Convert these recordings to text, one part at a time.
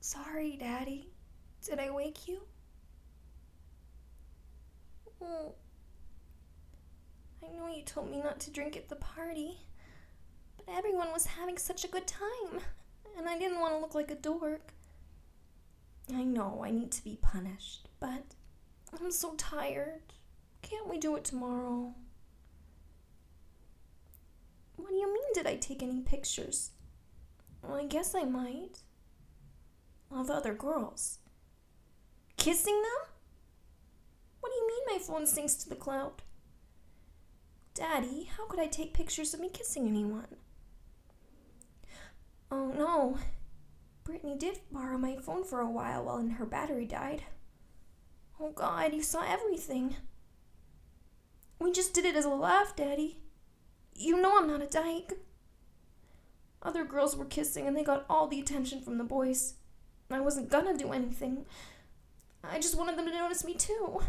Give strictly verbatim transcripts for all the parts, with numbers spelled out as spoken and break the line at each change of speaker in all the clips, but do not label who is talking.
Sorry, Daddy. Did I wake you? Oh, I know you told me not to drink at the party, but everyone was having such a good time, and I didn't want to look like a dork. I know I need to be punished, but I'm so tired. Can't we do it tomorrow? What do you mean, did I take any pictures? Well, I guess I might. Of other girls. Kissing them? What do you mean my phone syncs to the cloud? Daddy, how could I take pictures of me kissing anyone? Oh no. Brittany did borrow my phone for a while while her battery died. Oh God, you saw everything. We just did it as a laugh, Daddy. You know I'm not a dyke. Other girls were kissing and they got all the attention from the boys. I wasn't gonna do anything. I just wanted them to notice me too.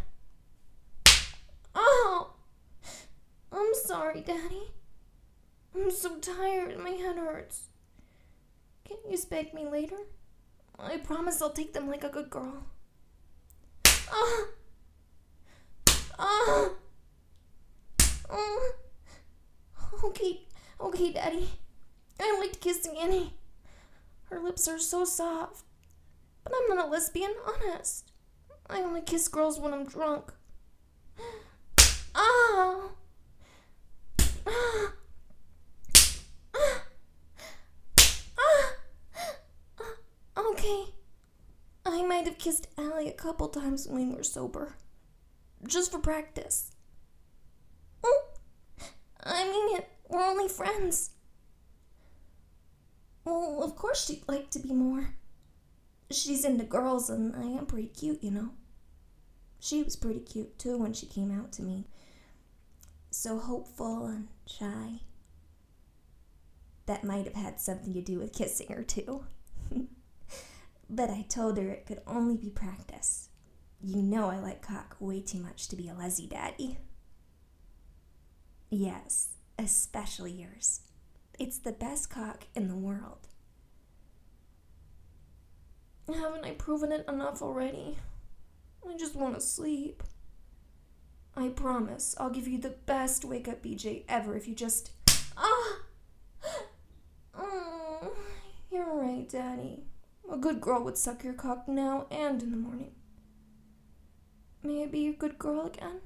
Oh! I'm sorry, Daddy. I'm so tired and my head hurts. Can you spank me later? I promise I'll take them like a good girl. Ah! Ah! Oh. Okay, okay, Daddy. I liked kissing Annie. Her lips are so soft. But I'm not a lesbian, honest. I only kiss girls when I'm drunk. Ah! Ah! Ah! Ah! Okay. I might have kissed Allie a couple times when we were sober. Just for practice. Oh! I mean it. We're only friends. Well, of course she'd like to be more. She's into girls and I am pretty cute, you know. She was pretty cute too when she came out to me. So hopeful and shy. That might have had something to do with kissing her too. But I told her it could only be practice. You know I like cock way too much to be a lesy daddy. Yes, especially yours. It's the best cock in the world. Haven't I proven it enough already? I just want to sleep. I promise I'll give you the best wake-up B J ever if you just... Ah! Oh, you're right, Daddy. A good girl would suck your cock now and in the morning. May I be your good girl again?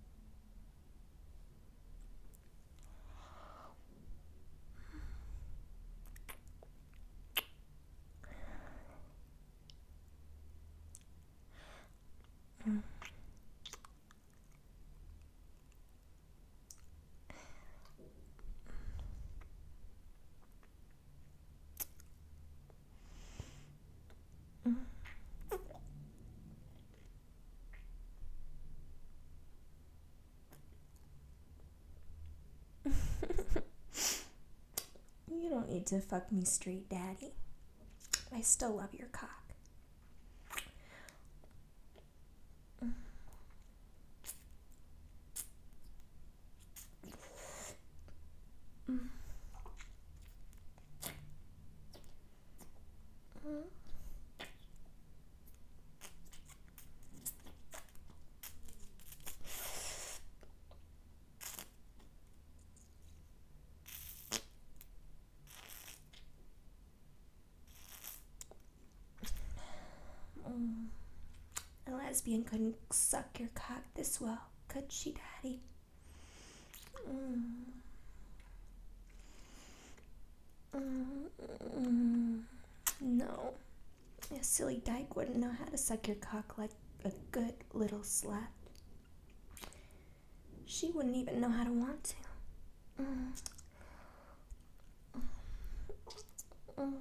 You don't need to fuck me straight, Daddy. I still love your cock. A lesbian couldn't suck your cock this well, could she, Daddy? Mm. Mm. No. A silly dyke wouldn't know how to suck your cock like a good little slut. She wouldn't even know how to want to. Mm. Mm.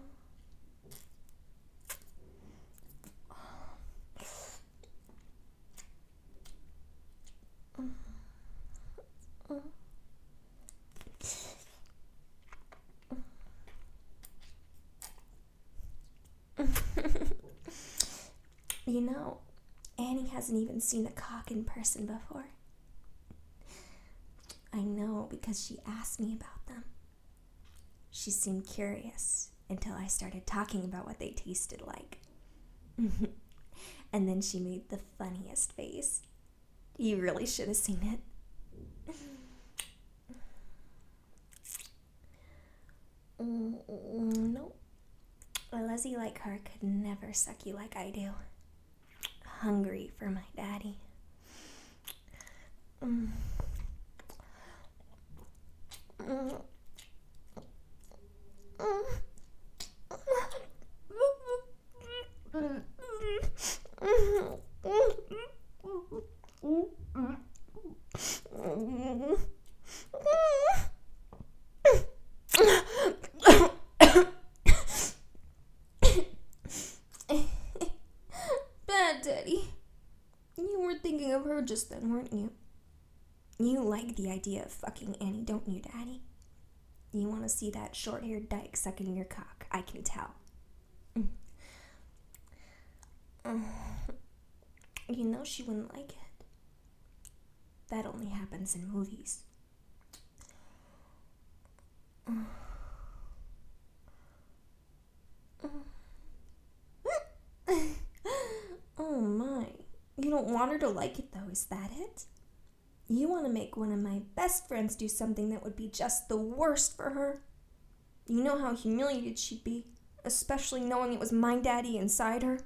You know, Annie hasn't even seen a cock in person before. I know because she asked me about them. She seemed curious until I started talking about what they tasted like. And then she made the funniest face. You really should have seen it. Mm, no. A Leslie like her could never suck you like I do. Hungry for my daddy. Mm. Mm. Bad Daddy. You were thinking of her just then, weren't you? You like the idea of fucking Annie, don't you, Daddy? You want to see that short-haired dyke sucking your cock, I can tell. Mm. Uh, you know she wouldn't like it. That only happens in movies. Uh, uh. Oh my. You don't want her to like it though, is that it? You want to make one of my best friends do something that would be just the worst for her? You know how humiliated she'd be, especially knowing it was my daddy inside her?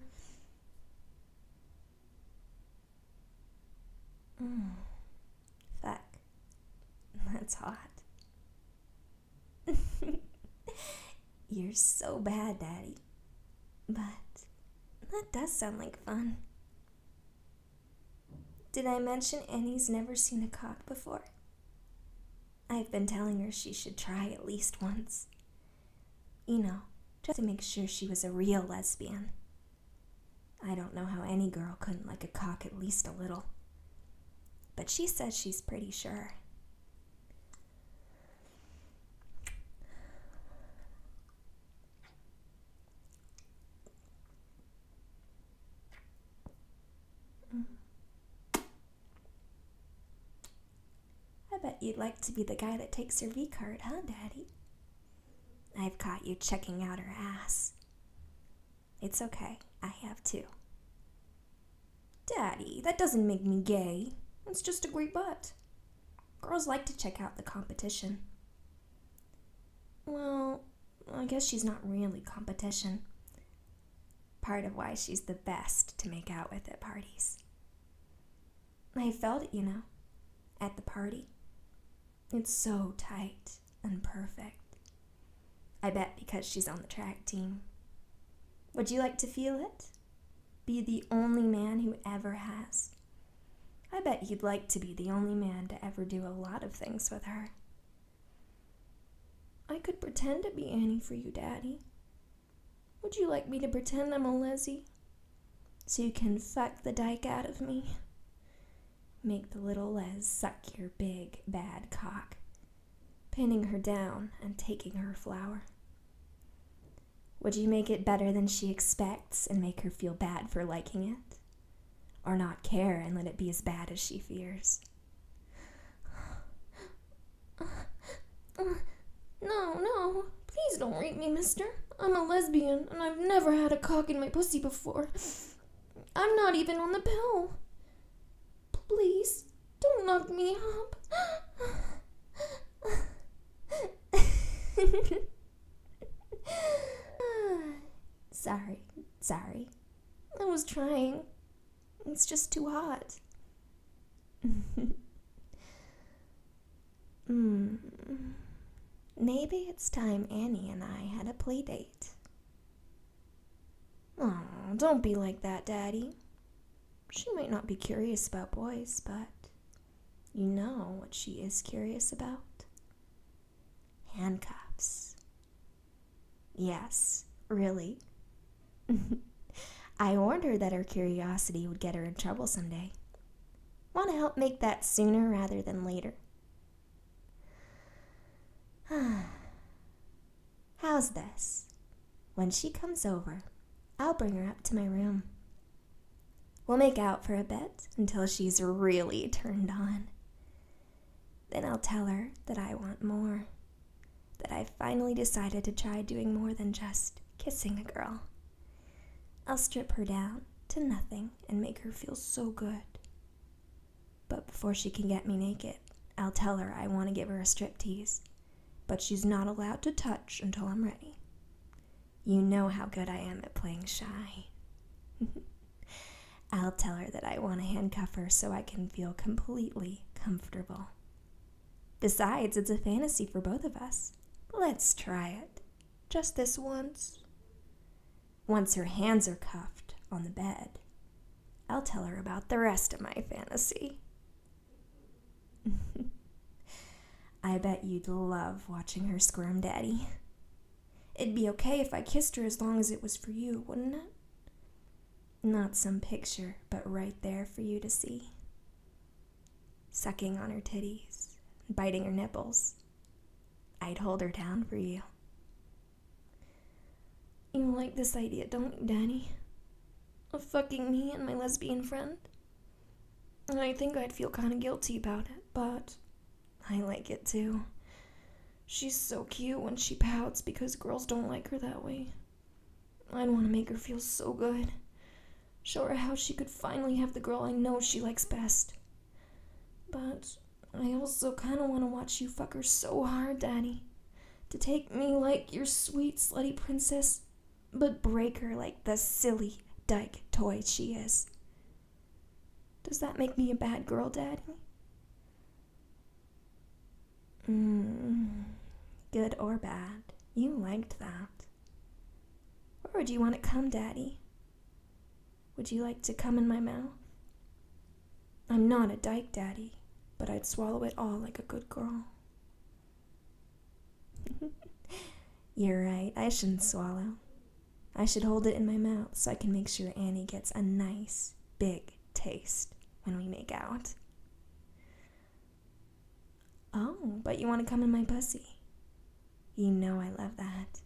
Mm. Fuck. That's hot. You're so bad, Daddy. But that does sound like fun. Did I mention Annie's never seen a cock before? I've been telling her she should try at least once. You know, just to make sure she was a real lesbian. I don't know how any girl couldn't like a cock at least a little. But she says she's pretty sure. I bet you'd like to be the guy that takes her V-card, huh, Daddy? I've caught you checking out her ass. It's okay, I have too. Daddy, that doesn't make me gay. It's just a great butt. Girls like to check out the competition. Well, I guess she's not really competition. Part of why she's the best to make out with at parties. I felt it, you know, at the party. It's so tight and perfect. I bet because she's on the track team. Would you like to feel it? Be the only man who ever has. I bet you'd like to be the only man to ever do a lot of things with her. I could pretend to be Annie for you, Daddy. Would you like me to pretend I'm a Leslie? So you can fuck the dyke out of me? Make the little Les suck your big, bad cock, pinning her down and taking her flower. Would you make it better than she expects and make her feel bad for liking it? Or not care and let it be as bad as she fears? No, no, please don't rape me, mister. I'm a lesbian and I've never had a cock in my pussy before. I'm not even on the pill. Please, don't knock me up. Sorry, sorry. I was trying. It's just too hot. Hmm. Maybe it's time Annie and I had a play date. Oh, don't be like that, Daddy. She might not be curious about boys, but you know what she is curious about? Handcuffs. Yes, really. I warned her that her curiosity would get her in trouble someday. Want to help make that sooner rather than later? How's this? When she comes over, I'll bring her up to my room. We'll make out for a bit until she's really turned on. Then I'll tell her that I want more. That I've finally decided to try doing more than just kissing a girl. I'll strip her down to nothing and make her feel so good. But before she can get me naked, I'll tell her I want to give her a striptease, but she's not allowed to touch until I'm ready. You know how good I am at playing shy. I'll tell her that I want to handcuff her so I can feel completely comfortable. Besides, it's a fantasy for both of us. Let's try it. Just this once. Once her hands are cuffed on the bed, I'll tell her about the rest of my fantasy. I bet you'd love watching her squirm, Daddy. It'd be okay if I kissed her as long as it was for you, wouldn't it? Not some picture, but right there for you to see. Sucking on her titties, biting her nipples. I'd hold her down for you. You like this idea, don't you, Daddy? Of fucking me and my lesbian friend? I think I'd feel kind of guilty about it, but I like it too. She's so cute when she pouts because girls don't like her that way. I'd want to make her feel so good. Show her how she could finally have the girl I know she likes best. But I also kind of want to watch you fuck her so hard, Daddy. To take me like your sweet, slutty princess, but break her like the silly dyke toy she is. Does that make me a bad girl, Daddy? Mmm, good or bad, you liked that. Where would you want to come, Daddy? Would you like to come in my mouth? I'm not a dyke, Daddy, but I'd swallow it all like a good girl. You're right, I shouldn't swallow. I should hold it in my mouth so I can make sure Annie gets a nice, big taste when we make out. Oh, but you want to come in my pussy? You know I love that.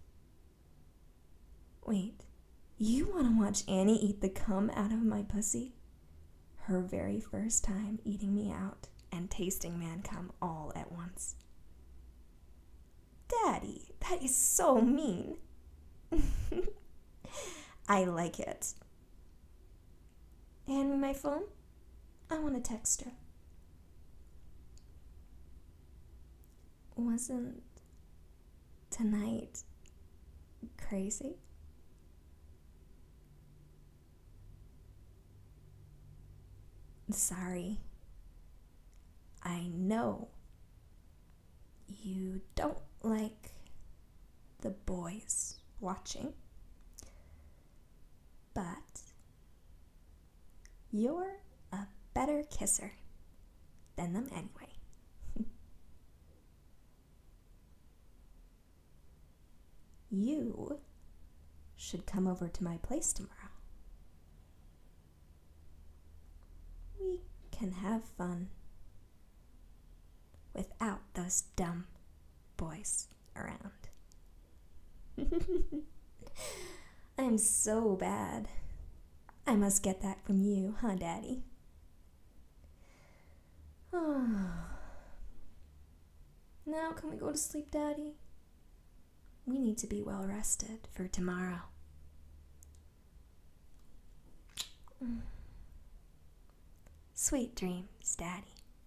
Wait, you want to watch Annie eat the cum out of my pussy? Her very first time eating me out and tasting man cum all at once. Daddy, that is so mean. I like it. Hand me my phone. I want to text her. Wasn't tonight crazy? Sorry. I know you don't like the boys watching, but you're a better kisser than them anyway. You should come over to my place tomorrow. We can have fun without those dumb boys around. I'm so bad. I must get that from you, huh, Daddy? Now can we go to sleep, Daddy? We need to be well rested for tomorrow. Sweet dreams, Daddy.